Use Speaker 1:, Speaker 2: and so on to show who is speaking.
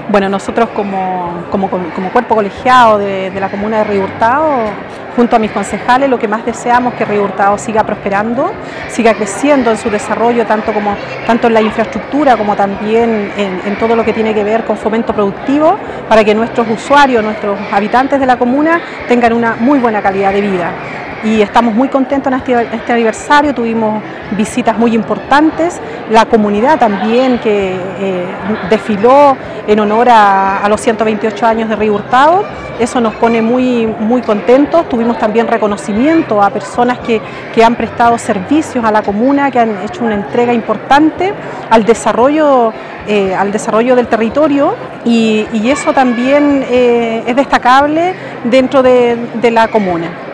Speaker 1: Bueno, nosotros como cuerpo colegiado de la comuna de Río Hurtado, junto a mis concejales, lo que más deseamos es que Río Hurtado siga prosperando, siga creciendo en su desarrollo, tanto en la infraestructura como también en todo lo que tiene que ver con fomento productivo, para que nuestros usuarios, nuestros habitantes de la comuna tengan una muy buena calidad de vida. Y estamos muy contentos en este aniversario, tuvimos visitas muy importantes, la comunidad también que desfiló en honor a los 128 años de Río Hurtado, eso nos pone muy contentos. Tuvimos también reconocimiento a personas que han prestado servicios a la comuna, que han hecho una entrega importante al desarrollo del territorio y eso también es destacable dentro de la comuna.